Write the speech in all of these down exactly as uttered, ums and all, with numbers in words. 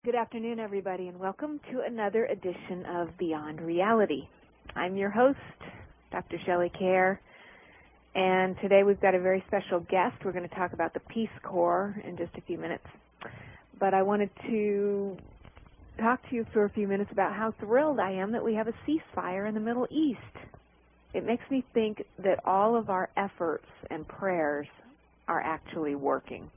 Good afternoon, everybody, and welcome to another edition of Beyond Reality. I'm your host, Doctor Shelley Kerr, and today we've got a very special guest. We're going to talk about the Peace Corps in just a few minutes. But I wanted to talk to you for a few minutes about how thrilled I am that we have a ceasefire in the Middle East. It makes me think that all of our efforts and prayers are actually working.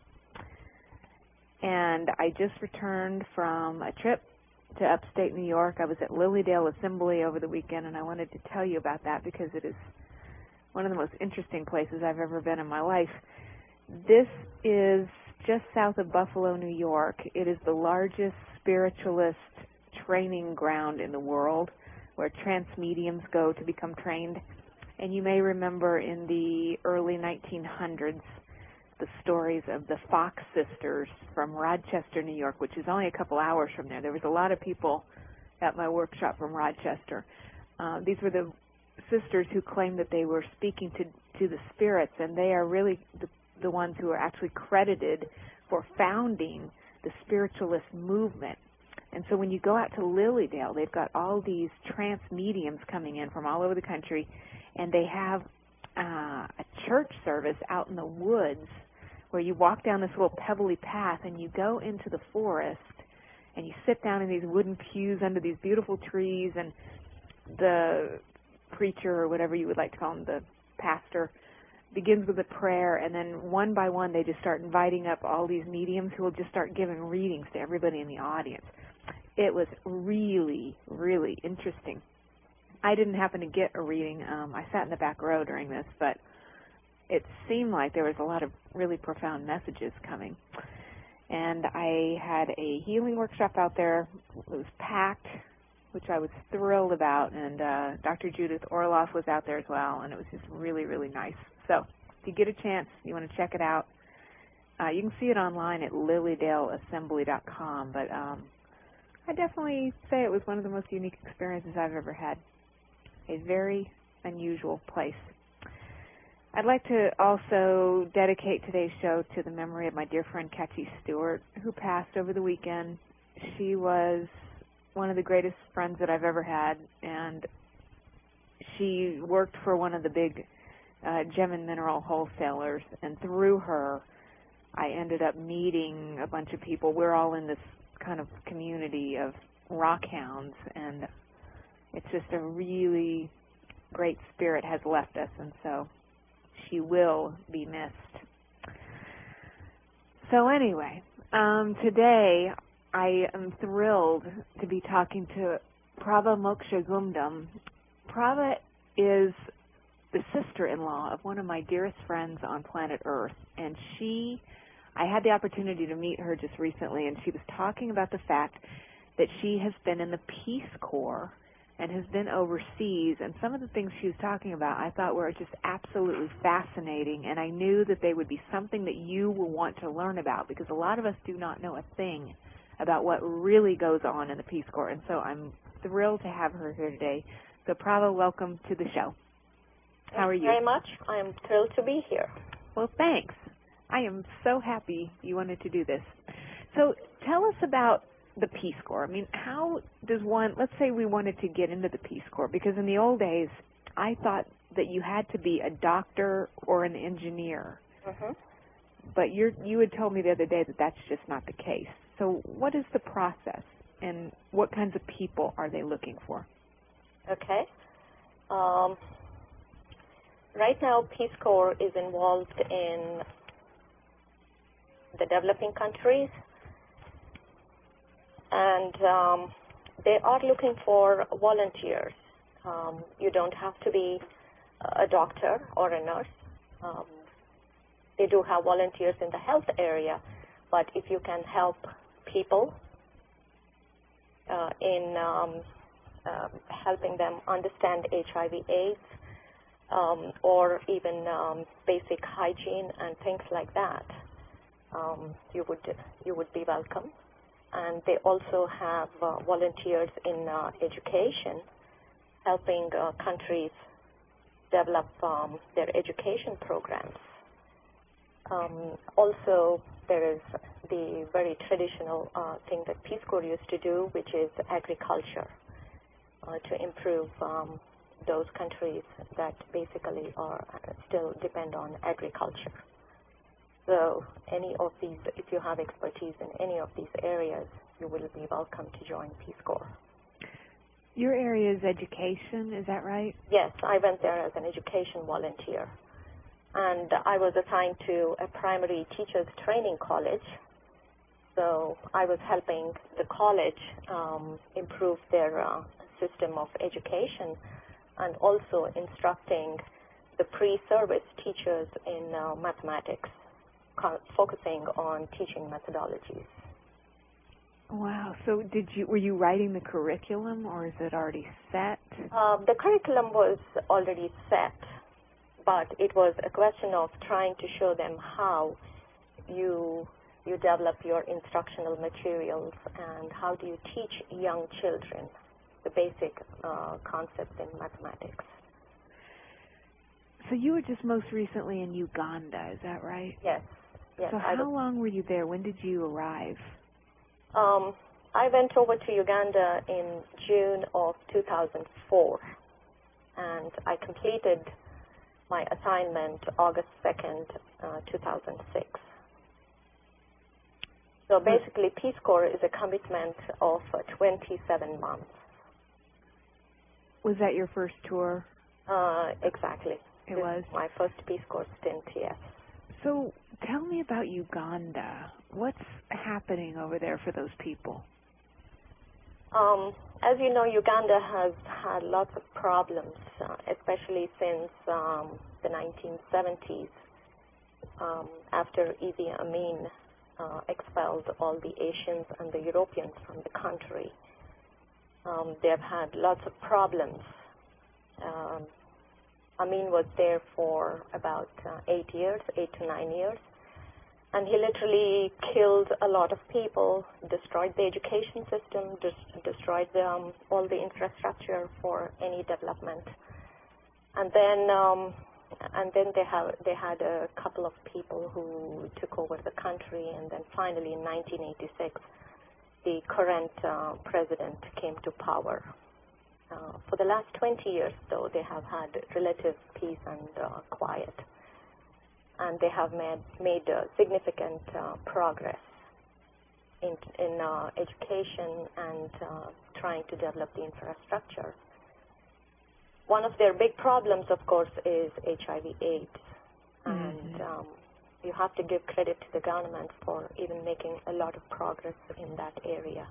And I just returned from a trip to upstate New York. I was at Lilydale Assembly over the weekend, and I wanted to tell you about that because it is one of the most interesting places I've ever been in my life. This is just south of Buffalo, New York. It is the largest spiritualist training ground in the world where trance mediums go to become trained. And you may remember in the early nineteen hundreds, the stories of the Fox sisters from Rochester, New York, which is only a couple hours from there. There was a lot of people at my workshop from Rochester. Uh, these were the sisters who claimed that they were speaking to, to the spirits, and they are really the, the ones who are actually credited for founding the spiritualist movement. And so when you go out to Lilydale, they've got all these trance mediums coming in from all over the country, and they have uh, a church service out in the woods where you walk down this little pebbly path and you go into the forest and you sit down in these wooden pews under these beautiful trees, and the preacher, or whatever you would like to call him, the pastor, begins with a prayer, and then one by one they just start inviting up all these mediums who will just start giving readings to everybody in the audience. It was really, really interesting. I didn't happen to get a reading. Um, I sat in the back row during this, but it seemed like there was a lot of really profound messages coming. And I had a healing workshop out there. It was packed, which I was thrilled about, and uh, Doctor Judith Orloff was out there as well, and it was just really, really nice. So if you get a chance, you want to check it out, uh, you can see it online at lilydale assembly dot com, but um, I definitely say it was one of the most unique experiences I've ever had. A very unusual place. I'd like to also dedicate today's show to the memory of my dear friend Catchy Stewart, who passed over the weekend. She was one of the greatest friends that I've ever had, and she worked for one of the big uh, gem and mineral wholesalers, and through her, I ended up meeting a bunch of people. We're all in this kind of community of rock hounds, and it's just a really great spirit has left us, and so she will be missed. So anyway, um, today I am thrilled to be talking to Prabha Moksha Gundam. Prabha is the sister-in-law of one of my dearest friends on planet Earth, and she, I had the opportunity to meet her just recently, and she was talking about the fact that she has been in the Peace Corps and has been overseas, and some of the things she was talking about I thought were just absolutely fascinating, and I knew that they would be something that you will want to learn about, because a lot of us do not know a thing about what really goes on in the Peace Corps, and so I'm thrilled to have her here today. So Prabha, welcome to the show. How are you? Thank you very much. I am thrilled to be here. Well, thanks. I am so happy you wanted to do this. So tell us about the Peace Corps. I mean, how does one, let's say we wanted to get into the Peace Corps, because in the old days, I thought that you had to be a doctor or an engineer. Mm-hmm. But you're, you had told me the other day that that's just not the case. So what is the process, and what kinds of people are they looking for? Okay. Um, right now, Peace Corps is involved in the developing countries, and um, they are looking for volunteers. Um, you don't have to be a doctor or a nurse. Um, they do have volunteers in the health area, but if you can help people uh, in um, uh, helping them understand H I V AIDS, um, or even um, basic hygiene and things like that, um, you would you would be welcome. And they also have uh, volunteers in uh, education, helping uh, countries develop um, their education programs. Um, also, there is the very traditional uh, thing that Peace Corps used to do, which is agriculture, uh, to improve um, those countries that basically are still depend on agriculture. So any of these, if you have expertise in any of these areas, you will be welcome to join Peace Corps. Your area is education, is that right? Yes, I went there as an education volunteer. And I was assigned to a primary teachers training college. So I was helping the college um, improve their uh, system of education and also instructing the pre-service teachers in uh, mathematics, focusing on teaching methodologies. Wow. So did you were you writing the curriculum, or is it already set? Uh, the curriculum was already set, but it was a question of trying to show them how you you develop your instructional materials and how do you teach young children the basic uh, concepts in mathematics. So you were just most recently in Uganda, is that right? Yes. Yes. So I how was, long were you there? When did you arrive? Um, I went over to Uganda in June of two thousand four, and I completed my assignment August second, uh, two thousand six. So basically, Peace Corps is a commitment of uh, twenty-seven months. Was that your first tour? Uh, exactly. It this was? My first Peace Corps stint, yes. So tell me about Uganda. What's happening over there for those people? Um, as you know, Uganda has had lots of problems, uh, especially since um, the nineteen seventies, um, after Idi Amin uh, expelled all the Asians and the Europeans from the country. Um, they have had lots of problems. Um, Amin was there for about uh, eight years, eight to nine years. And he literally killed a lot of people, destroyed the education system, des- destroyed the, um, all the infrastructure for any development. And then, um, and then they have they had a couple of people who took over the country. And then finally, in nineteen eighty-six, the current uh, president came to power. Uh, for the last twenty years, though, they have had relative peace and uh, quiet. And they have made, made uh, significant uh, progress in, in uh, education and uh, trying to develop the infrastructure. One of their big problems, of course, is H I V AIDS. And Mm-hmm. um, you have to give credit to the government for even making a lot of progress in that area.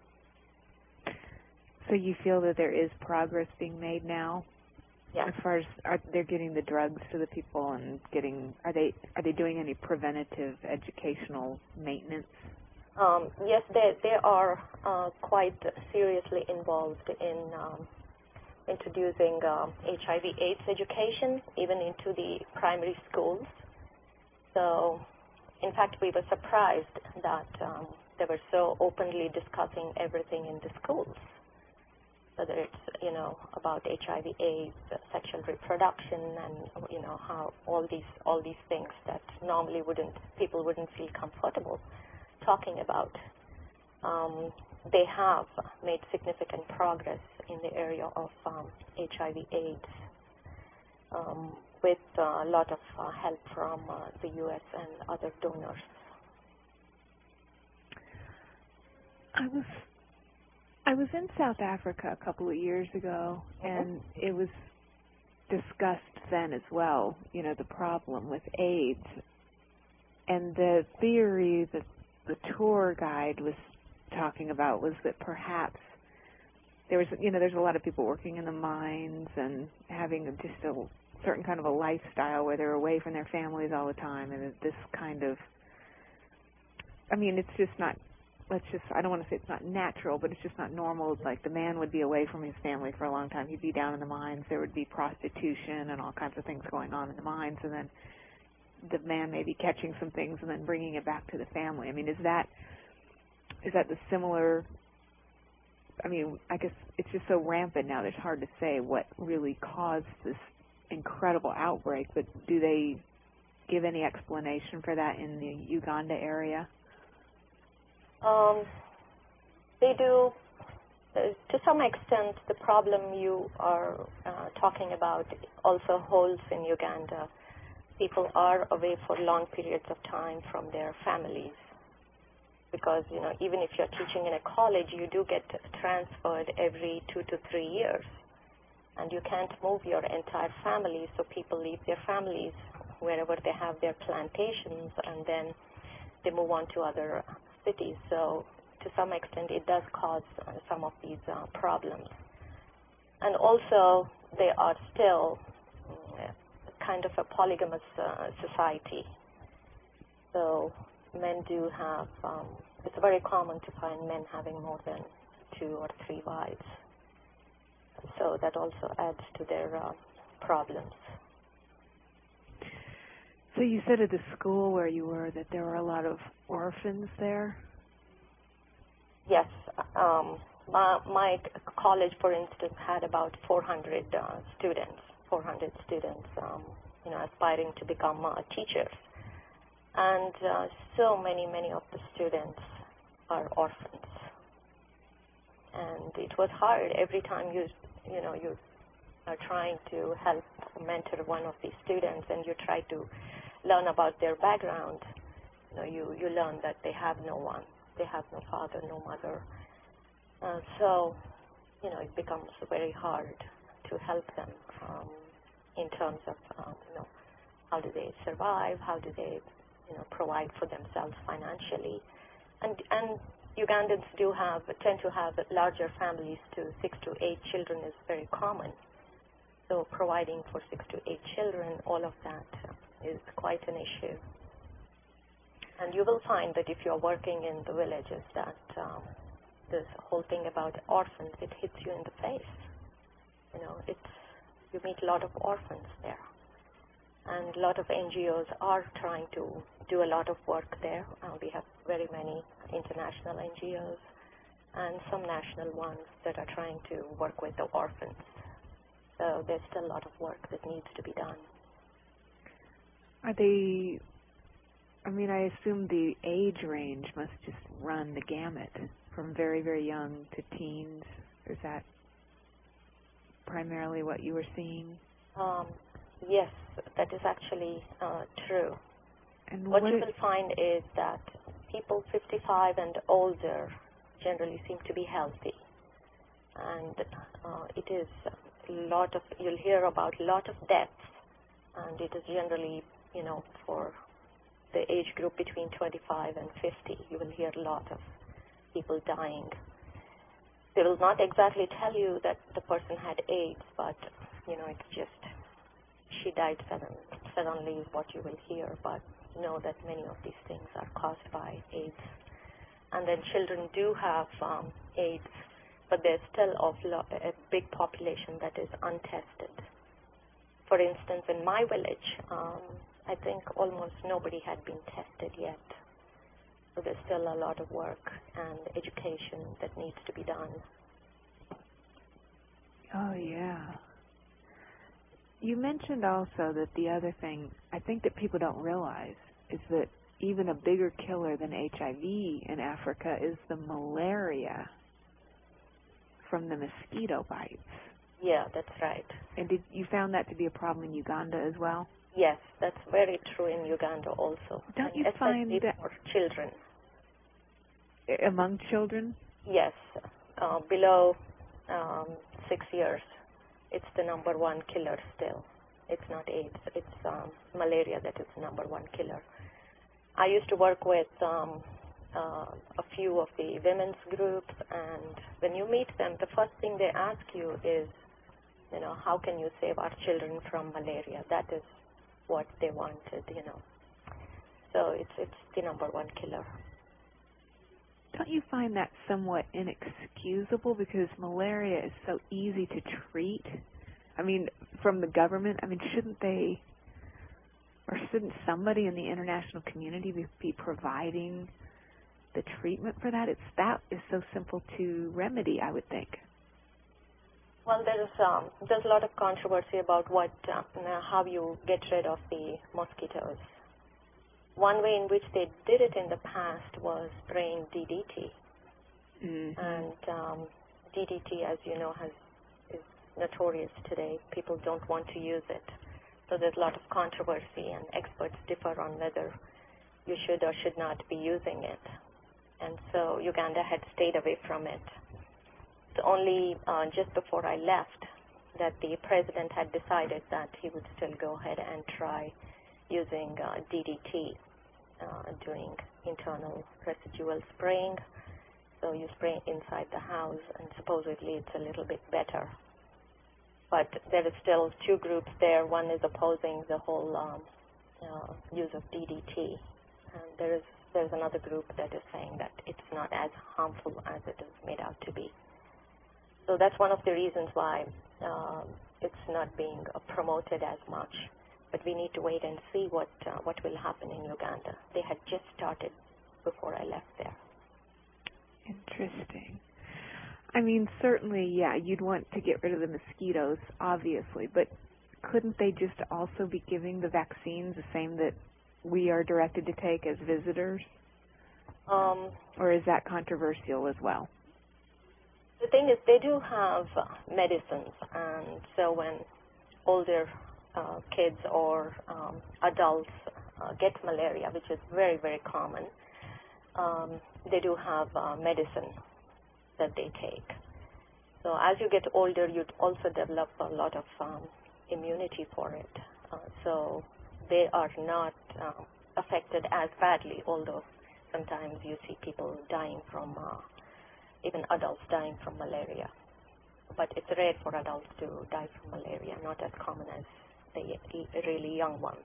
So you feel that there is progress being made now? Yes. As far as are they're getting the drugs to the people and getting, are they are they doing any preventative educational maintenance? Um, yes, they they are uh, quite seriously involved in um, introducing um, H I V AIDS education even into the primary schools. So, in fact, we were surprised that um, they were so openly discussing everything in the schools. Whether it's, you know, about H I V AIDS, sexual reproduction, and, you know, how all these all these things that normally wouldn't people wouldn't feel comfortable talking about. Um, they have made significant progress in the area of um, H I V AIDS um, with a lot of uh, help from uh, the U S and other donors. I was I was in South Africa a couple of years ago, and it was discussed then as well, you know, the problem with AIDS. And the theory that the tour guide was talking about was that perhaps there was, you know, there's a lot of people working in the mines and having just a certain kind of a lifestyle where they're away from their families all the time, and this kind of, I mean, it's just not, let's just, I don't want to say it's not natural, but it's just not normal. Like the man would be away from his family for a long time. He'd be down in the mines. There would be prostitution and all kinds of things going on in the mines, and then the man may be catching some things and then bringing it back to the family. I mean, is that is that the similar, I mean, I guess it's just so rampant now that it's hard to say what really caused this incredible outbreak, but do they give any explanation for that in the Uganda area? Um, they do. Uh, to some extent, the problem you are uh, talking about also holds in Uganda. People are away for long periods of time from their families because, you know, even if you're teaching in a college, you do get transferred every two to three years. And you can't move your entire family, so people leave their families wherever they have their plantations, and then they move on to other cities. So to some extent, it does cause uh, some of these uh, problems. And also, they are still uh, kind of a polygamous uh, society. So men do have, um, it's very common to find men having more than two or three wives. So that also adds to their uh, problems. So you said at the school where you were that there were a lot of orphans there? Yes. Um, my, my college, for instance, had about four hundred uh, students, four hundred students, um, you know, aspiring to become uh, teachers. And uh, so many, many of the students are orphans. And it was hard every time you, you know, you are trying to help mentor one of these students and you try to learn about their background. You know, you, you learn that they have no one. They have no father, no mother. Uh, so, you know, it becomes very hard to help them um, in terms of, um, you know, how do they survive, how do they, you know, provide for themselves financially. And, and Ugandans do have, tend to have larger families too. Six to eight children is very common. So providing for six to eight children, all of that is quite an issue. And you will find that if you're working in the villages that um, this whole thing about orphans, it hits you in the face. You know, it's, you meet a lot of orphans there. And a lot of N G Os are trying to do a lot of work there. Uh, we have very many international N G Os and some national ones that are trying to work with the orphans. So there's still a lot of work that needs to be done. Are they, I mean, I assume the age range must just run the gamut from very, very young to teens. Is that primarily what you were seeing? Um, yes, that is actually uh, true. And what, what you it, will find is that people fifty-five and older generally seem to be healthy. And uh, it is a lot of, you'll hear about a lot of deaths, and it is generally, you know, for the age group between twenty-five and fifty, you will hear a lot of people dying. They will not exactly tell you that the person had AIDS, but, you know, it's just, she died sudden, suddenly is what you will hear, but know that many of these things are caused by AIDS. And then children do have um, AIDS, but there's still a big population that is untested. For instance, in my village, um, I think almost nobody had been tested yet. So there's still a lot of work and education that needs to be done. Oh, yeah. You mentioned also that the other thing I think that people don't realize is that even a bigger killer than H I V in Africa is the malaria from the mosquito bites. Yeah, that's right. And did you found that to be a problem in Uganda as well? Yes, that's very true in Uganda also. Don't and you find that for children? Among children? Yes, uh, below um, six years, it's the number one killer still. It's not AIDS, it's um, malaria that is the number one killer. I used to work with um, uh, a few of the women's groups, and when you meet them, the first thing they ask you is, you know, how can you save our children from malaria? That is what they wanted, you know. So it's it's the number one killer. Don't you find that somewhat inexcusable because malaria is so easy to treat? I mean, from the government, I mean, shouldn't they, or shouldn't somebody in the international community be, be providing the treatment for that? It's that is so simple to remedy, I would think. Well, there's um, there's a lot of controversy about what uh, how you get rid of the mosquitoes. one way in which they did it in the past was spraying D D T. Mm-hmm. And um, D D T, as you know, has is notorious today. People don't want to use it. So there's a lot of controversy, and experts differ on whether you should or should not be using it. And so Uganda had stayed away from it. It's only uh, just before I left that the president had decided that he would still go ahead and try using uh, D D T, uh, doing internal residual spraying. So you spray inside the house, and supposedly it's a little bit better. But there is still two groups there. One is opposing the whole um, uh, use of D D T, and there is there's another group that is saying that it's not as harmful as it is made out to be. So that's one of the reasons why um, it's not being uh, promoted as much. But we need to wait and see what uh, what will happen in Uganda. They had just started before I left there. Interesting. I mean, certainly, yeah, you'd want to get rid of the mosquitoes, obviously, but couldn't they just also be giving the vaccines the same that we are directed to take as visitors? Um, or is that controversial as well? The thing is, they do have uh, medicines, and so when older uh, kids or um, adults uh, get malaria, which is very, very common, um, they do have uh, medicine that they take. So as you get older, you also develop a lot of um, immunity for it. Uh, so they are not um, affected as badly, although sometimes you see people dying from, uh, even adults dying from malaria. But it's rare for adults to die from malaria, not as common as the really young ones.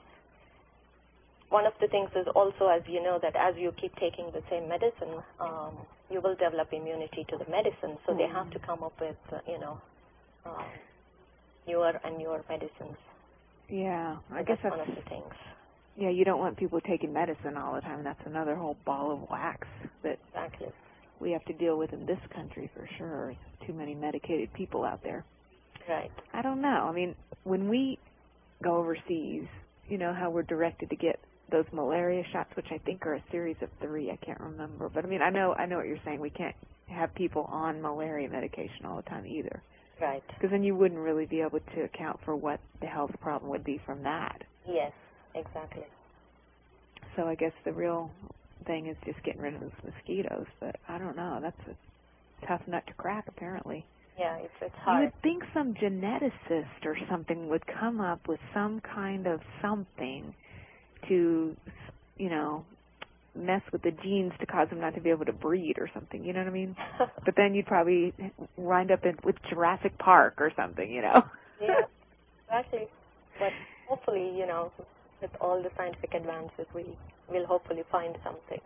One of the things is also, as you know, that as you keep taking the same medicine, um, you will develop immunity to the medicine. So mm-hmm. they have to come up with, uh, you know, um, newer and newer medicines. Yeah, I so guess that's, that's one of the things. Yeah, you don't want people taking medicine all the time. That's another whole ball of wax that exactly. we have to deal with in this country for sure. There's too many medicated people out there. Right. I don't know. I mean, when we go overseas, you know how we're directed to get those malaria shots, which I think are a series of three. I can't remember. But, I mean, I know I know what you're saying. We can't have people on malaria medication all the time either. Right. Because then you wouldn't really be able to account for what the health problem would be from that. Yes, exactly. So I guess the real thing is just getting rid of those mosquitoes. But I don't know. That's a tough nut to crack, apparently. Yeah, it's, it's hard. You would think some geneticist or something would come up with some kind of something to, you know, mess with the genes to cause them not to be able to breed or something, you know what I mean? But then you'd probably wind up in, with Jurassic Park or something, you know? Yeah, exactly. But hopefully, you know, with all the scientific advances, we will hopefully find something.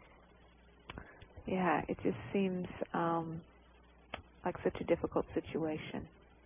Yeah, it just seems um, like such a difficult situation.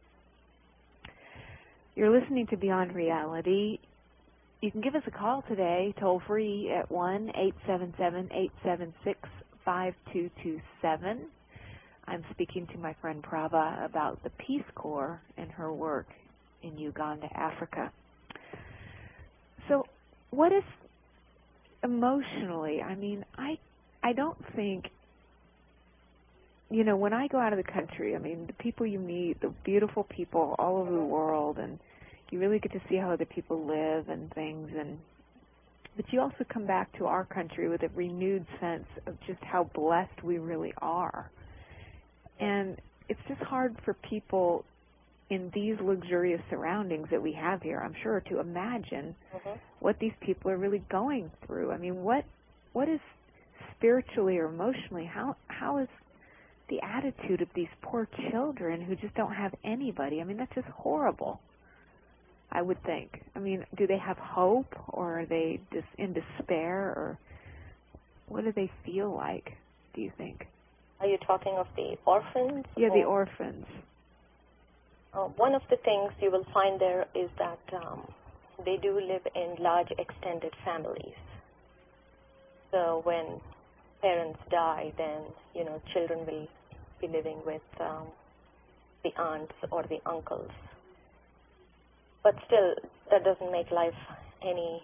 You're listening to Beyond Reality. You can give us a call today, toll-free, at one eight seven seven, eight seven six, five two two seven. I'm speaking to my friend Prabha about the Peace Corps and her work in Uganda, Africa. So what is emotionally, I mean, I I don't think, you know, when I go out of the country, I mean, the people you meet, the beautiful people all over the world, and you really get to see how other people live and things, and but you also come back to our country with a renewed sense of just how blessed we really are. And it's just hard for people in these luxurious surroundings that we have here, I'm sure, to imagine mm-hmm. what these people are really going through. I mean, what what is spiritually or emotionally, how how is the attitude of these poor children who just don't have anybody? I mean, that's just horrible, I would think. I mean, do they have hope, or are they just in despair, or what do they feel like, do you think? Are you talking of the orphans? Yeah, the orphans. Uh, one of the things you will find there is that um, they do live in large extended families. So when parents die, then, you know, children will be living with um, the aunts or the uncles. But still, that doesn't make life any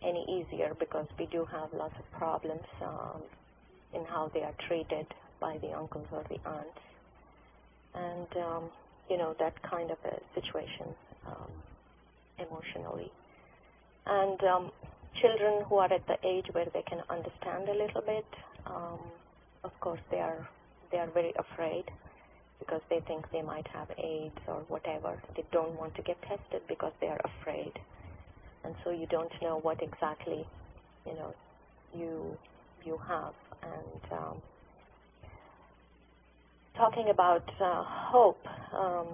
any easier because we do have lots of problems um, in how they are treated by the uncles or the aunts. And, um, you know, that kind of a situation um, emotionally. And um, children who are at the age where they can understand a little bit, um, of course, they are they are very afraid because they think they might have AIDS or whatever. They don't want to get tested because they are afraid. And so you don't know what exactly, you know, you you have. And um, talking about uh, hope, um,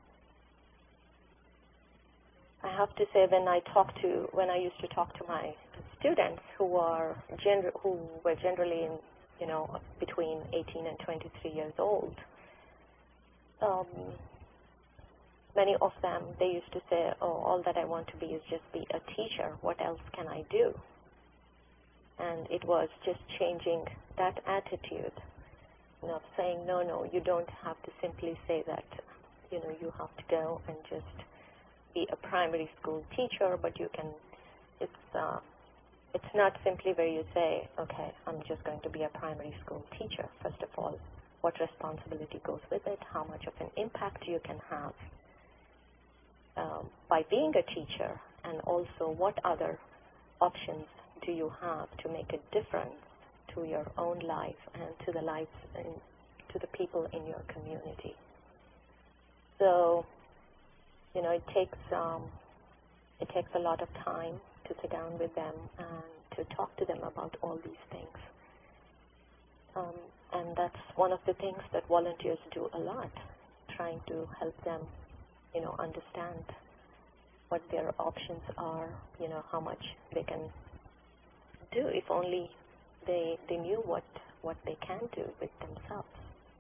I have to say when I talk to when I used to talk to my students who are gener- who were generally in, you know, between eighteen and twenty-three years old, um, many of them, they used to say, oh, all that I want to be is just be a teacher. What else can I do? And it was just changing that attitude, you know, saying, no, no, you don't have to simply say that, you know, you have to go and just be a primary school teacher, but you can, it's, uh, it's not simply where you say, okay, I'm just going to be a primary school teacher. First of all, what responsibility goes with it, how much of an impact you can have um, by being a teacher, and also what other options do you have to make a difference to your own life and to the lives and to the people in your community. So, you know, it takes um, it takes a lot of time to sit down with them and to talk to them about all these things. Um, and that's one of the things that volunteers do a lot, trying to help them, you know, understand what their options are, you know, how much they can do if only they they knew what, what they can do with themselves.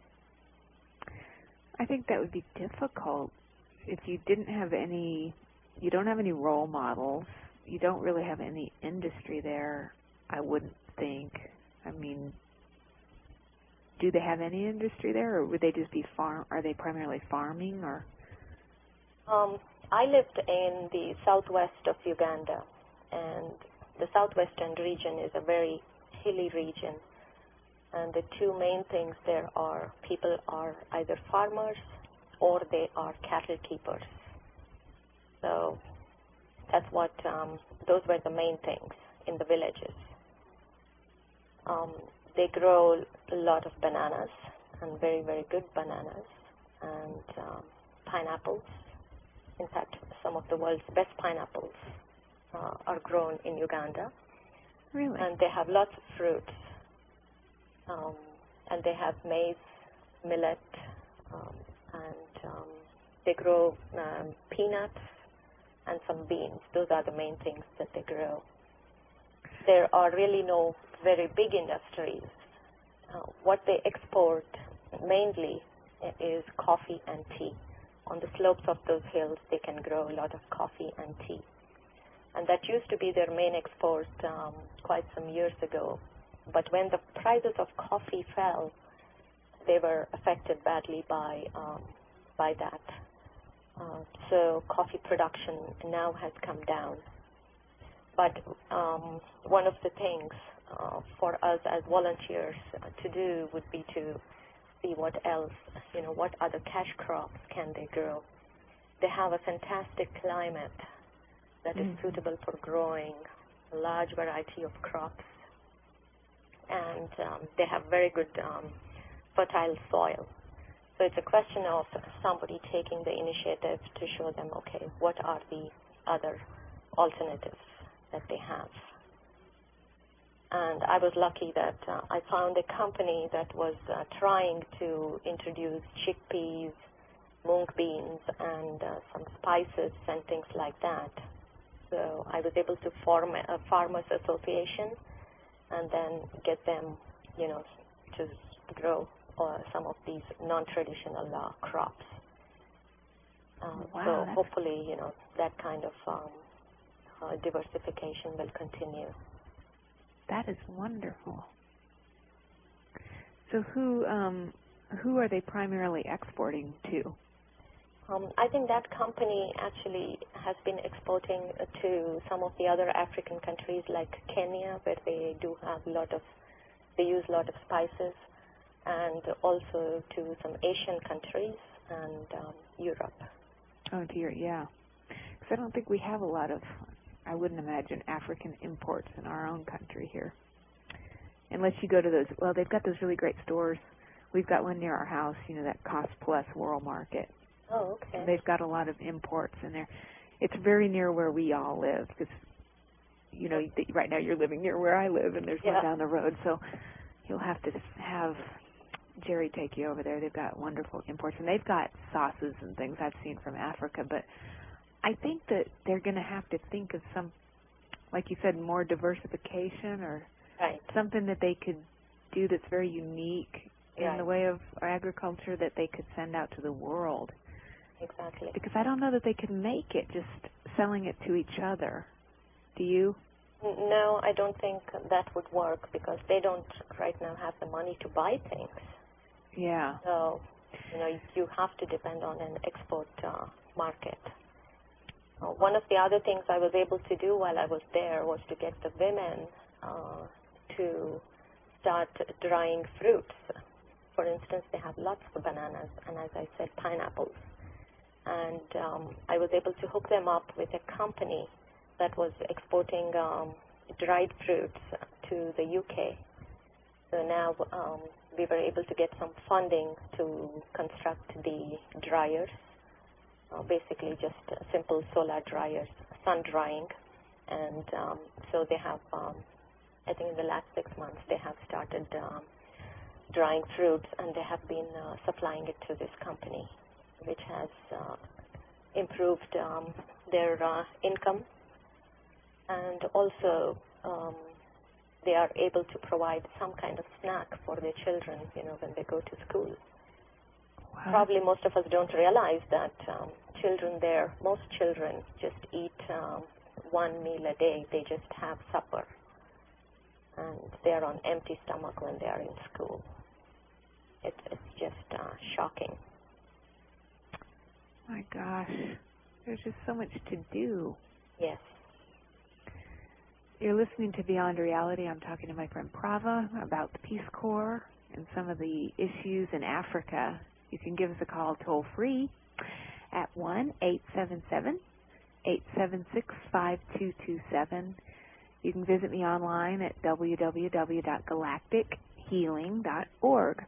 I think that would be difficult if you didn't have any, you don't have any role models, you don't really have any industry there, I wouldn't think. I mean, do they have any industry there, or would they just be farm, are they primarily farming, or? Um, I lived in the southwest of Uganda, and the southwestern region is a very hilly region. And the two main things there are people are either farmers or they are cattle keepers. So that's what, um, those were the main things in the villages. Um, they grow a lot of bananas, and very, very good bananas, and um, pineapples. In fact, some of the world's best pineapples uh, are grown in Uganda. Really? And they have lots of fruits. Um, and they have maize, millet, um, and um, they grow um, peanuts and some beans. Those are the main things that they grow. There are really no very big industries. Uh, what they export mainly is coffee and tea. On the slopes of those hills, they can grow a lot of coffee and tea. And that used to be their main export um, quite some years ago. But when the prices of coffee fell, they were affected badly by um, by that. Uh, so coffee production now has come down. But um, one of the things uh, for us as volunteers to do would be to see what else, you know, what other cash crops can they grow. They have a fantastic climate that is mm-hmm. suitable for growing a large variety of crops. And um, they have very good um, fertile soil. So it's a question of somebody taking the initiative to show them, okay, what are the other alternatives that they have. And I was lucky that uh, I found a company that was uh, trying to introduce chickpeas, mung beans, and uh, some spices and things like that. So I was able to form a farmers association and then get them, you know, to grow uh, some of these non-traditional uh, crops. Uh, wow, so hopefully, you know, that kind of um, uh, diversification will continue. That is wonderful. So who um, who are they primarily exporting to? Um, I think that company actually has been exporting to some of the other African countries like Kenya, where they do have a lot of, they use a lot of spices, and also to some Asian countries and um, Europe. Oh, dear, yeah. Because I don't think we have a lot of, I wouldn't imagine, African imports in our own country here. Unless you go to those, well, they've got those really great stores. We've got one near our house, you know, that Cost Plus World Market. Oh, okay. And they've got a lot of imports in there. It's very near where we all live, because, you know, right now you're living near where I live, and there's yeah. one down the road, so you'll have to have Jerry take you over there. They've got wonderful imports, and they've got sauces and things I've seen from Africa, but I think that they're going to have to think of some, like you said, more diversification or right. something that they could do that's very unique in right. the way of agriculture that they could send out to the world. Exactly. Because I don't know that they could make it just selling it to each other. Do you? No, I don't think that would work because they don't right now have the money to buy things. Yeah. So, you know, you have to depend on an export uh, market. Uh, one of the other things I was able to do while I was there was to get the women uh, to start drying fruits. For instance, they have lots of bananas and, as I said, pineapples. And um, I was able to hook them up with a company that was exporting um, dried fruits to the U K. So now um, we were able to get some funding to construct the dryers, uh, basically just uh, simple solar dryers, sun drying. And um, so they have, um, I think in the last six months, they have started um, drying fruits, and they have been uh, supplying it to this company, which has uh, improved um, their uh, income, and also um, they are able to provide some kind of snack for their children, you know, when they go to school. Wow. Probably most of us don't realize that um, children there, most children just eat um, one meal a day. They just have supper, and they are on empty stomach when they are in school. It, it's just uh, shocking. My gosh, there's just so much to do. Yes. You're listening to Beyond Reality. I'm talking to my friend Prava about the Peace Corps and some of the issues in Africa. You can give us a call toll free at one eight seven seven, eight seven six, five two two seven. You can visit me online at w w w dot galactic healing dot org.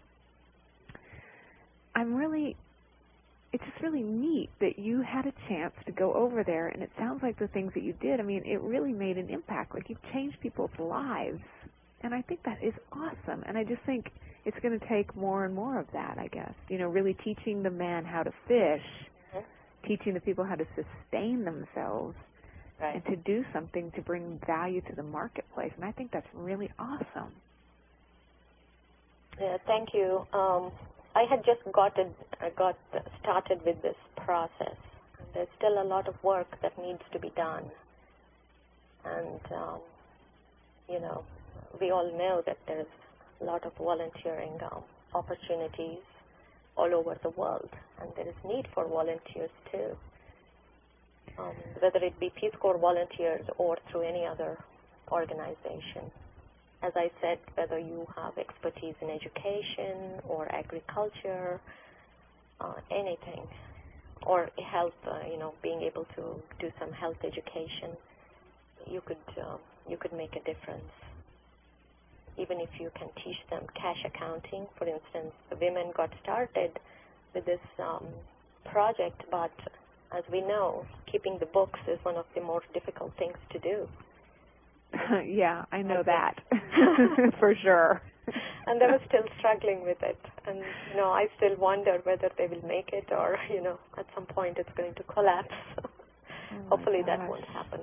I'm really, it's just really neat that you had a chance to go over there, and it sounds like the things that you did, I mean, it really made an impact. Like, you've changed people's lives, and I think that is awesome. And I just think it's going to take more and more of that, I guess. You know, really teaching the man how to fish, mm-hmm. teaching the people how to sustain themselves, right. and to do something to bring value to the marketplace. And I think that's really awesome. Yeah, thank you. Um, I had just gotten, I got started with this process. There's still a lot of work that needs to be done. And, um, you know, we all know that there's a lot of volunteering um, opportunities all over the world, and there is need for volunteers too, um, whether it be Peace Corps volunteers or through any other organization. As I said, whether you have expertise in education or agriculture, uh, anything, or health, uh, you know, being able to do some health education, you could uh, you could make a difference. Even if you can teach them cash accounting, for instance, the women got started with this um, project, but as we know, keeping the books is one of the more difficult things to do. Yeah, I know that for sure. And they were still struggling with it. And, you know, I still wonder whether they will make it or, you know, at some point it's going to collapse. Oh Hopefully gosh. that won't happen.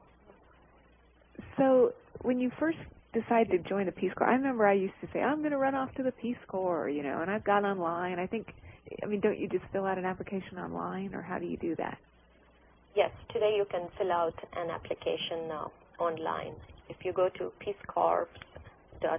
So when you first decided to join the Peace Corps, I remember I used to say, I'm going to run off to the Peace Corps, you know, and I've got online. I think, I mean, don't you just fill out an application online, or how do you do that? Yes, today you can fill out an application uh, online. If you go to peace corps dot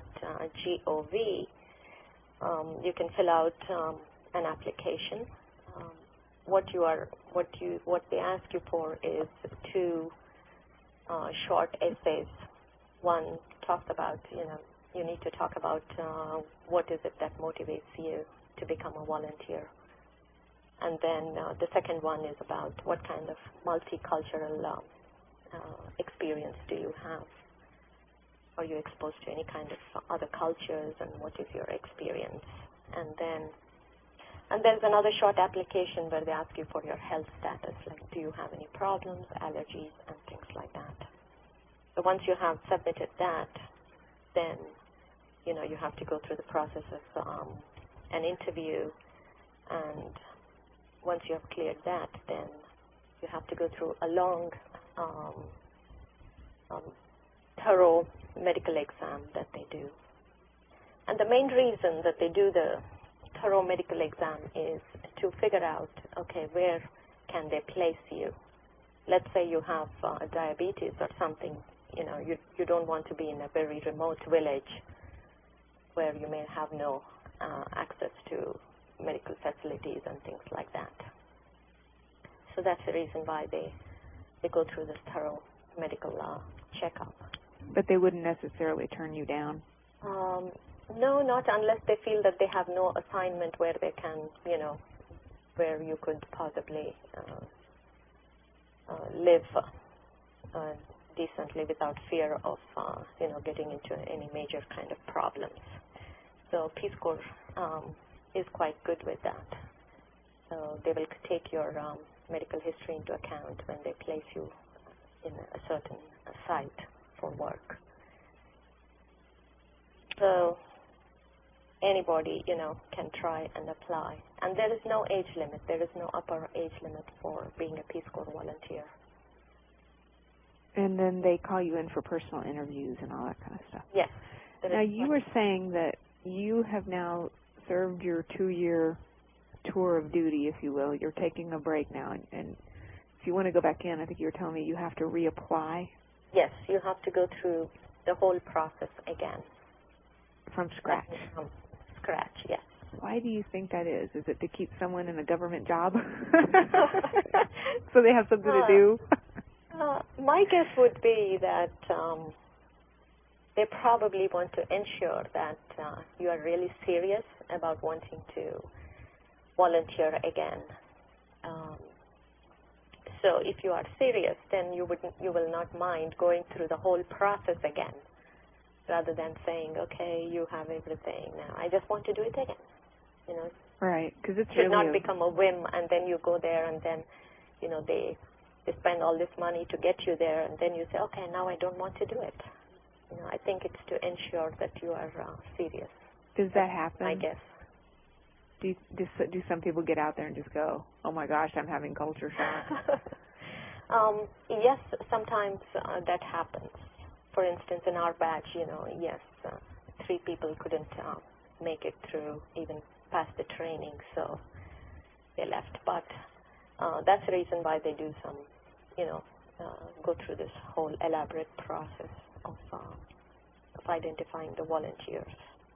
gov, um, you can fill out um, an application. Um, what you are, what you, what they ask you for is two uh, short essays. One talks about, you know, you need to talk about uh, what is it that motivates you to become a volunteer. And then uh, the second one is about what kind of multicultural uh, uh, experience do you have? Are you exposed to any kind of other cultures, and what is your experience? And then, and there's another short application where they ask you for your health status, like do you have any problems, allergies, and things like that. So once you have submitted that, then you know you have to go through the process of um, an interview, and once you have cleared that, then you have to go through a long, um, um, thorough medical exam that they do. And the main reason that they do the thorough medical exam is to figure out, okay, where can they place you? Let's say you have uh, diabetes or something, you know, you, you don't want to be in a very remote village where you may have no uh, access to medical facilities and things like that. So that's the reason why they, they go through this thorough medical uh, checkup. But they wouldn't necessarily turn you down? Um, no, not unless they feel that they have no assignment where they can, you know, where you could possibly uh, uh, live uh, decently without fear of, uh, you know, getting into any major kind of problems. So Peace Corps um, is quite good with that. So they will take your um, medical history into account when they place you in a certain uh, site for work. So anybody, you know, can try and apply. And there is no age limit. There is no upper age limit for being a Peace Corps volunteer. And then they call you in for personal interviews and all that kind of stuff. Yes. Now, you were saying that you have now served your two-year tour of duty, if you will. You're taking a break now, and, and if you want to go back in, I think you were telling me you have to reapply. Yes, you have to go through the whole process again. From scratch? From scratch, yes. Why do you think that is? Is it to keep someone in a government job? So they have something uh, to do? uh, my guess would be that um, they probably want to ensure that uh, you are really serious about wanting to volunteer again. Um, so if you are serious, then you would you will not mind going through the whole process again, rather than saying, okay, you have everything now, I just want to do it again. You know, right? Because it should really not is. become a whim, and then you go there, and then you know they they spend all this money to get you there, and then you say, okay, now I don't want to do it. You know, I think it's to ensure that you are uh, serious. Does that happen? I guess. Do, you, do do some people get out there and just go, oh my gosh, I'm having culture shock? um, yes, sometimes uh, that happens. For instance, in our batch, you know, yes, uh, three people couldn't uh, make it through, even past the training, so they left. But uh, that's the reason why they do some, you know, uh, go through this whole elaborate process of, uh, of identifying the volunteers.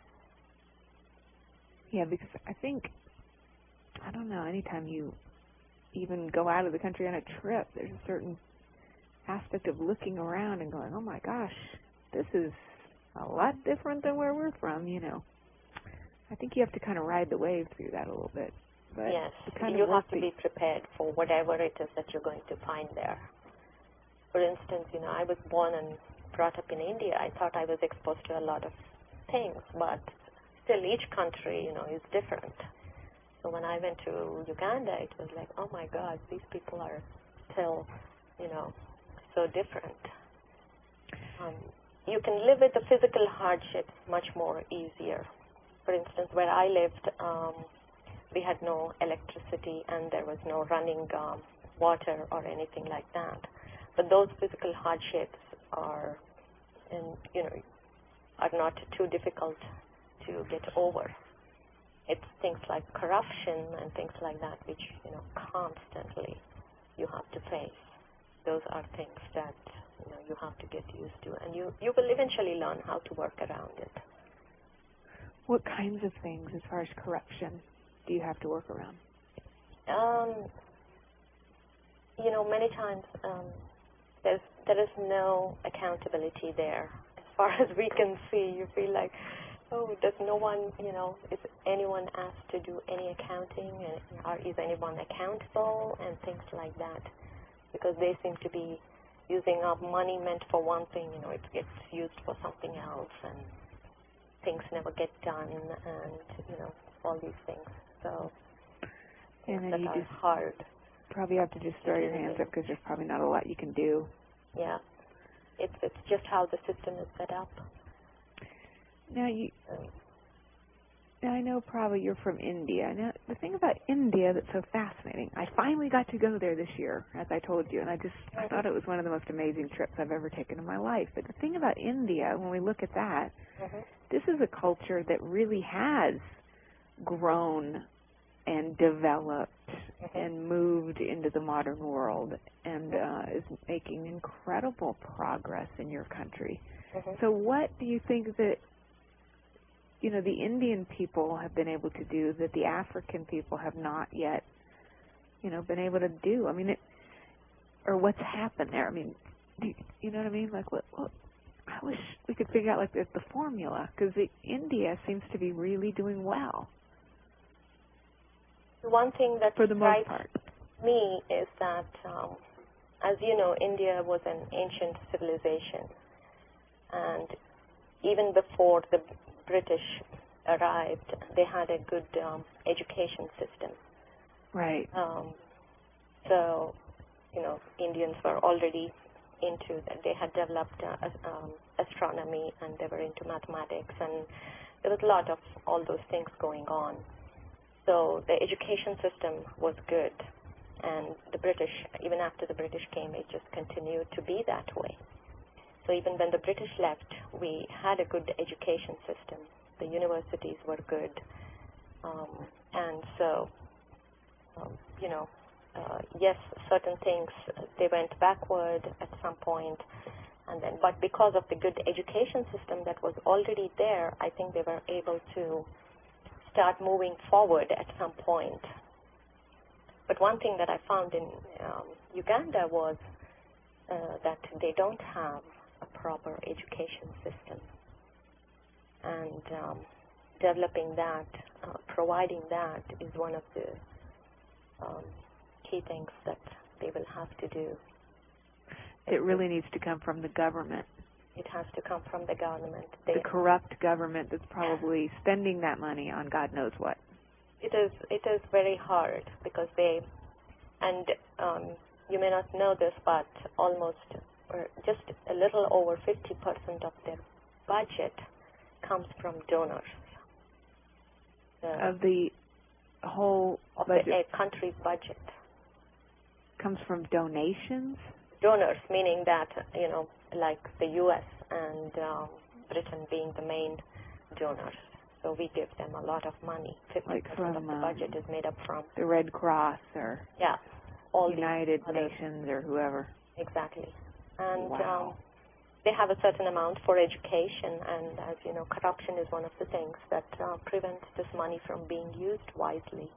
Yeah, because I think, I don't know, anytime you even go out of the country on a trip, there's a certain aspect of looking around and going, oh my gosh, this is a lot different than where we're from, you know. I think you have to kind of ride the wave through that a little bit. But yes, kind you of have to the, be prepared for whatever it is that you're going to find there. For instance, you know, I was born and brought up in India. I thought I was exposed to a lot of things, but still each country, you know, is different. So when I went to Uganda, it was like, oh my God, these people are still, you know, so different. Um, you can live with the physical hardships much more easier. For instance, where I lived, um, we had no electricity and there was no running um, water or anything like that. But those physical hardships are, and you know, are not too difficult to get over. It's things like corruption and things like that which, you know, constantly you have to face. Those are things that, you know, you have to get used to, and you, you will eventually learn how to work around it. What kinds of things, as far as corruption, do you have to work around? um, you know, many times um, there's there is no accountability there. As far as we can see, you feel like, oh, does no one, you know, is anyone asked to do any accounting, and or is anyone accountable, and things like that? Because they seem to be using up money meant for one thing, you know, it gets used for something else, and things never get done, and, you know, all these things. So, and then that you are just hard. probably have to just throw your hands up because there's probably not a lot you can do. Yeah. It's, it's just how the system is set up. Now, you, Um, now I know probably you're from India. Now, the thing about India that's so fascinating, I finally got to go there this year, as I told you, and I just I thought it was one of the most amazing trips I've ever taken in my life. But the thing about India, when we look at that, mm-hmm. this is a culture that really has grown and developed Mm-hmm. and moved into the modern world and uh, is making incredible progress in your country. Mm-hmm. So what do you think that, you know, the Indian people have been able to do that the African people have not yet, you know, been able to do? I mean, it, or what's happened there? I mean, do you, you know what I mean? Like, what, what, I wish we could figure out, like, the, the formula, because India seems to be really doing well. One thing that For the most strikes part. me is that, um, as you know, India was an ancient civilization, and even before the British arrived, they had a good um, education system. Right. Um, so, you know, Indians were already into that. They had developed uh, um, astronomy, and they were into mathematics, and there was a lot of all those things going on. So the education system was good, and the British, even after the British came, it just continued to be that way. So even when the British left, we had a good education system. The universities were good, um, and so, um, you know, uh, yes, certain things, uh, they went backward at some point, and then, but because of the good education system that was already there, I think they were able to start moving forward at some point. But one thing that I found in um, Uganda was uh, that they don't have a proper education system. And um, developing that, uh, providing that is one of the um, key things that they will have to do. It really needs to come from the government. It has to come from the government. They, the corrupt government that's probably spending that money on God knows what. It is, it is very hard because they, and um, you may not know this, but almost, or just a little over fifty percent of their budget comes from donors. Uh, Of the whole of budget the, a country's budget. comes from donations? Donors, meaning that, you know, like the U S and um, Britain being the main donors. So we give them a lot of money. fifty percent Like from of the um, budget is made up from. the Red Cross or Yeah. All United other, Nations or whoever. Exactly. And wow. um, they have a certain amount for education, and as you know, corruption is one of the things that uh, prevents this money from being used wisely.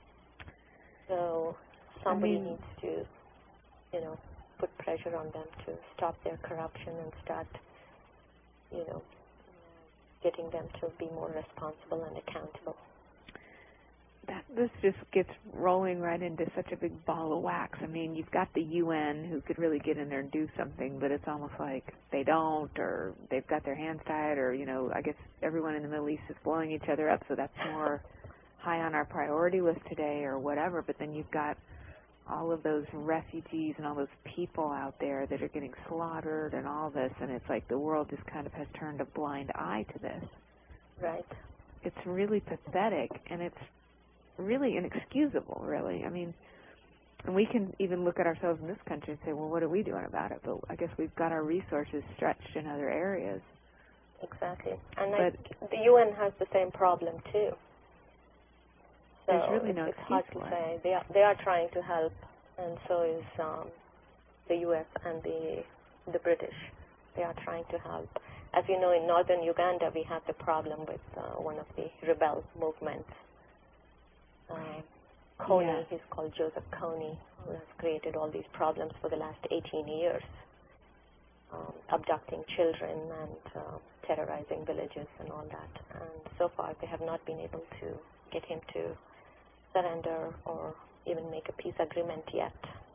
So somebody I mean, needs to, you know, put pressure on them to stop their corruption and start, you know, getting them to be more responsible and accountable. That, this just gets rolling right into such a big ball of wax. I mean, you've got the U N who could really get in there and do something, but it's almost like they don't, or they've got their hands tied, or, you know, I guess everyone in the Middle East is blowing each other up, so that's more high on our priority list today or whatever. But then you've got all of those refugees and all those people out there that are getting slaughtered and all this, and it's like the world just kind of has turned a blind eye to this. Right. It's really pathetic, and it's really inexcusable, really. I mean, and we can even look at ourselves in this country and say, well, what are we doing about it? But I guess we've got our resources stretched in other areas. Exactly. And but I, the U N has the same problem, too. So there's really no it's excuse hard to for say. They are, they are trying to help, and so is um, the U S and the the British. They are trying to help. As you know, in northern Uganda, we had the problem with uh, one of the rebel movements. Uh, Kony, Yeah. he's called Joseph Kony, who has created all these problems for the last eighteen years, um, abducting children and uh, terrorizing villages and all that. And so far, they have not been able to get him to surrender or even make a peace agreement yet.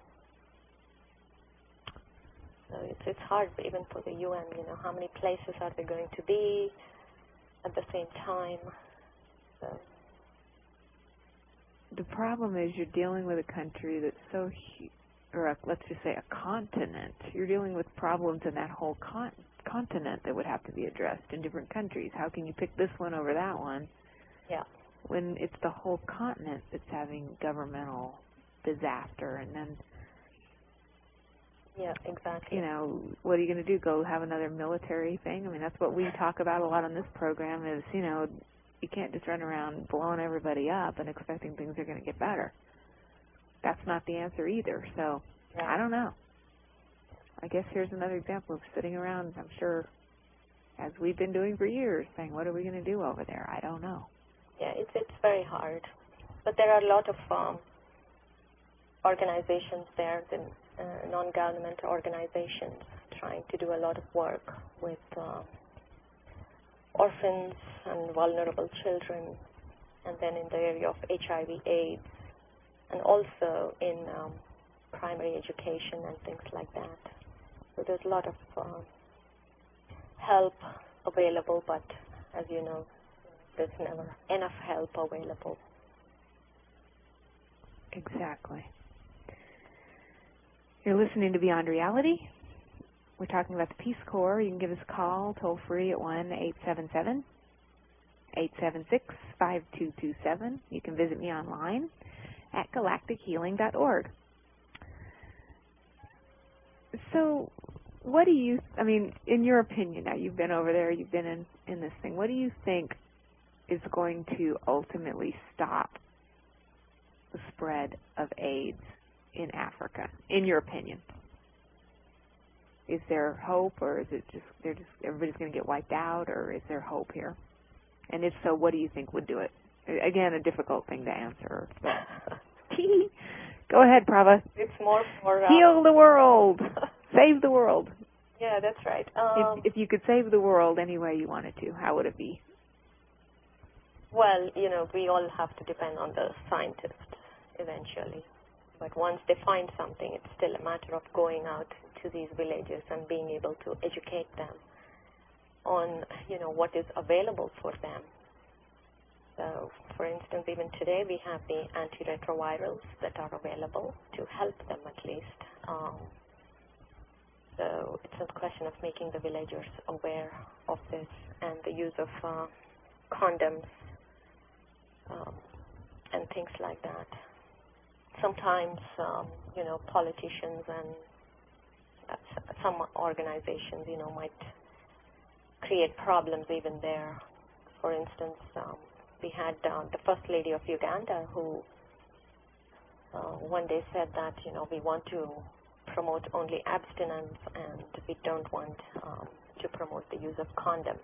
So it's it's hard even for the U N. You know, how many places are they going to be at the same time? So. The problem is you're dealing with a country that's so, hu- or a, let's just say a continent. You're dealing with problems in that whole con- continent that would have to be addressed in different countries. How can you pick this one over that one? Yeah. When it's the whole continent that's having governmental disaster, and then, yeah, exactly. you know, what are you going to do? Go have another military thing? I mean, that's what we talk about a lot on this program is, you know, you can't just run around blowing everybody up and expecting things are going to get better. That's not the answer either. So, right. I don't know. I guess here's another example of sitting around, I'm sure, as we've been doing for years, saying, what are we going to do over there? I don't know. Yeah, it's it's very hard. But there are a lot of um, organizations there, the uh, non-government organizations, trying to do a lot of work with uh, orphans and vulnerable children, and then in the area of H I V AIDS, and also in um, primary education and things like that. So there's a lot of uh, help available, but as you know, there's never enough help available. Exactly. You're listening to Beyond Reality. We're talking about the Peace Corps. You can give us a call toll free at one eight seven seven, eight seven six, five two two seven. You can visit me online at galactic healing dot org. So what do you, I mean, in your opinion, now you've been over there, you've been in, in this thing, what do you think is going to ultimately stop the spread of AIDS in Africa, in your opinion? Is there hope, or is it just they're just everybody's going to get wiped out, or is there hope here? And if so, what do you think would do it? Again, a difficult thing to answer. But go ahead, Prabha. It's more for uh, heal the world, save the world. Yeah, that's right. Um, if, if you could save the world any way you wanted to, how would it be? Well, you know, we all have to depend on the scientists eventually. But once they find something, it's still a matter of going out to these villages and being able to educate them on, you know, what is available for them. So, for instance, even today we have the antiretrovirals that are available to help them at least. Um, so it's a question of making the villagers aware of this and the use of uh, condoms um, and things like that. Sometimes, um, you know, politicians and uh, some organizations, you know, might create problems even there. For instance, um, we had uh, the First Lady of Uganda who uh, one day said that, you know, we want to promote only abstinence and we don't want um, to promote the use of condoms.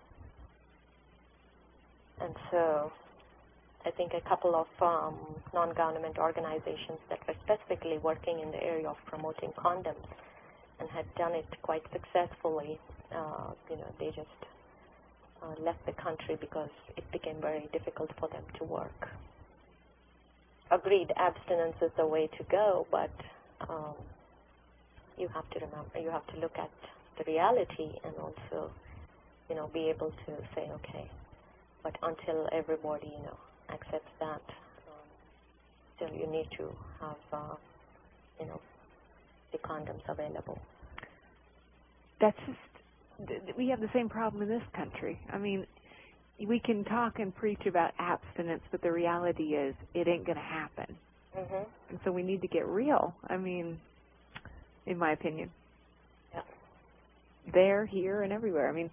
And so I think a couple of um, non-government organizations that were specifically working in the area of promoting condoms and had done it quite successfully, uh, you know, they just uh, left the country because it became very difficult for them to work. Agreed, abstinence is the way to go, but um, you have to remember, you have to look at the reality and also, you know, be able to say, okay, but until everybody, you know, accepts that, um, still you need to have, uh, you know, the condoms available. That's just, we have the same problem in this country. I mean, we can talk and preach about abstinence, but the reality is it ain't going to happen. Mm-hmm. And so we need to get real. I mean, in my opinion. Yeah. There, here, and everywhere. I mean,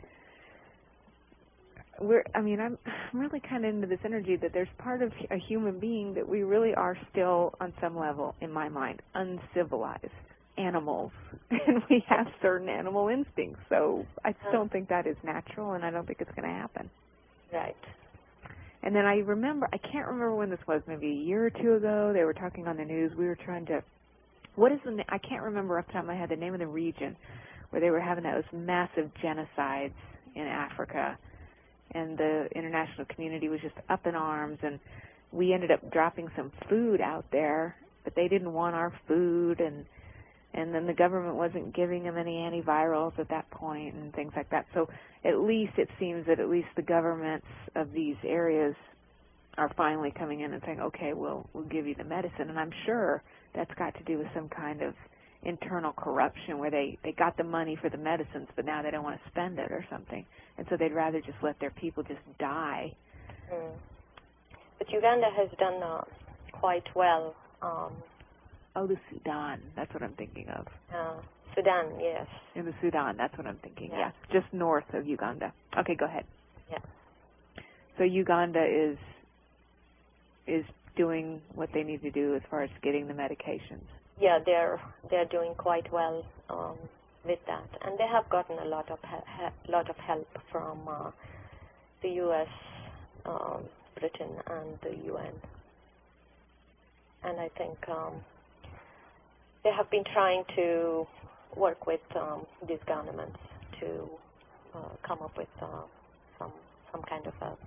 we're, I mean, I'm, I'm really kind of into this energy that there's part of a human being that we really are still, on some level, in my mind, uncivilized animals. And we have certain animal instincts. So I just don't think that is natural, and I don't think it's going to happen. Right. And then I remember, I can't remember when this was, maybe a year or two ago, they were talking on the news. We were trying to, what is the, I can't remember off the top of my head the name of the region where they were having those massive genocides in Africa. And the international community was just up in arms. And we ended up dropping some food out there, but they didn't want our food. And and then the government wasn't giving them any antivirals at that point and things like that. So at least it seems that at least the governments of these areas are finally coming in and saying, okay, we'll, we'll give you the medicine. And I'm sure that's got to do with some kind of internal corruption where they, they got the money for the medicines, but now they don't want to spend it or something. And so they'd rather just let their people just die. Mm. But Uganda has done uh, quite well. Um, oh, the Sudan. That's what I'm thinking of. Uh, Sudan, yes. In the Sudan, that's what I'm thinking, yeah. yeah. Just north of Uganda. Okay, go ahead. Yeah. So Uganda is is doing what they need to do as far as getting the medications. Yeah, they're they're doing quite well um, with that, and they have gotten a lot of he- lot of help from uh, the U S, um, Britain, and the U N. And I think um, they have been trying to work with um, these governments to uh, come up with uh, some some kind of a,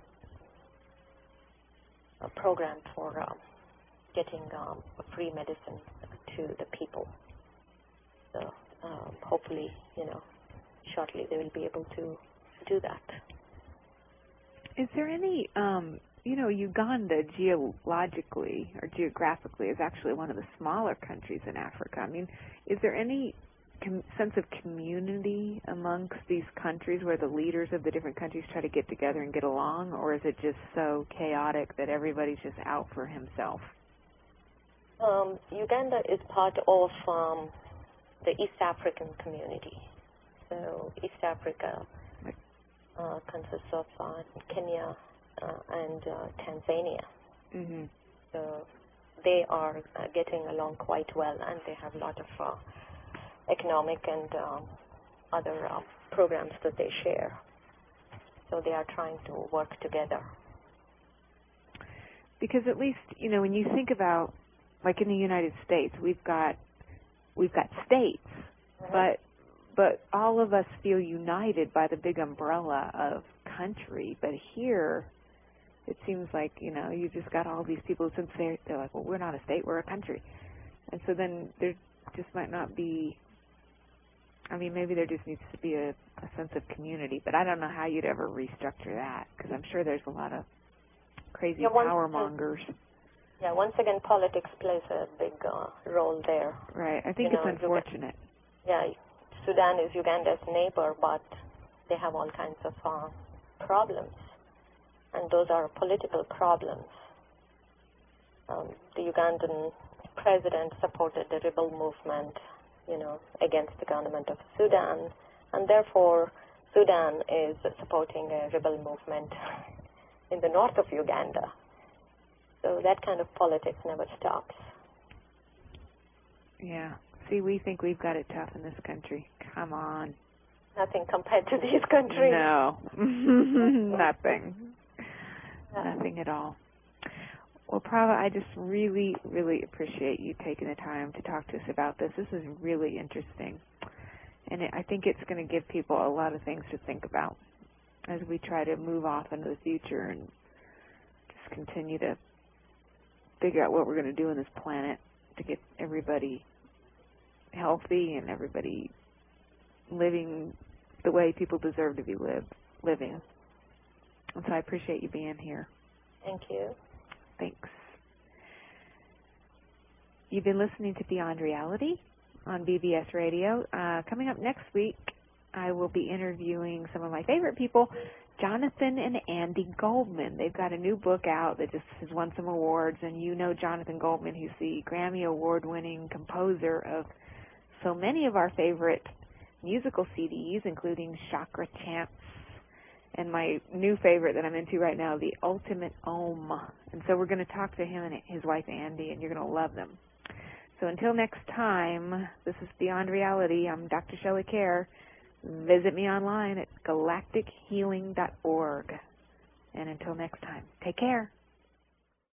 a program for uh, getting um, free medicine to the people. So um, hopefully, you know, shortly they will be able to do that. Is there any, um, you know, Uganda geologically or geographically is actually one of the smaller countries in Africa. I mean, is there any com- sense of community amongst these countries where the leaders of the different countries try to get together and get along, or is it just so chaotic that everybody's just out for himself? Um, Uganda is part of um, the East African community. So East Africa uh, consists of uh, Kenya uh, and uh, Tanzania. Mm-hmm. So they are uh, getting along quite well, and they have a lot of uh, economic and um, other uh, programs that they share. So they are trying to work together. Because at least, you know, when you think about, like in the United States, we've got we've got states, mm-hmm. but but all of us feel united by the big umbrella of country. But here, it seems like, you know, you just got all these people, since they're, they're like, well, we're not a state, we're a country. And so then there just might not be, I mean, maybe there just needs to be a, a sense of community, but I don't know how you'd ever restructure that, because I'm sure there's a lot of crazy yeah, power mongers. Yeah, once again, politics plays a big uh, role there. Right. I think you it's know, unfortunate. Yeah, Sudan is Uganda's neighbor, but they have all kinds of uh, problems, and those are political problems. Um, the Ugandan president supported the rebel movement, you know, against the government of Sudan, and therefore Sudan is supporting a rebel movement in the north of Uganda. So that kind of politics never stops. Yeah. See, we think we've got it tough in this country. Come on. Nothing compared to these countries. No. Nothing. Yeah. Nothing at all. Well, Prava, I just really, really appreciate you taking the time to talk to us about this. This is really interesting. And it, I think it's going to give people a lot of things to think about as we try to move off into the future and just continue to figure out what we're going to do on this planet to get everybody healthy and everybody living the way people deserve to be live, living. And so I appreciate you being here. Thank you. Thanks. You've been listening to Beyond Reality on B B S Radio. Uh, coming up next week, I will be interviewing some of my favorite people, Jonathan and Andy Goldman. They've got a new book out that just has won some awards, and you know Jonathan Goldman. He's the Grammy Award-winning composer of so many of our favorite musical C Ds, including Chakra Chants, and my new favorite that I'm into right now, The Ultimate Om. And so we're going to talk to him and his wife, Andy, and you're going to love them. So until next time, this is Beyond Reality. I'm Doctor Shelley Kerr. Visit me online at galactic healing dot org. And until next time, take care.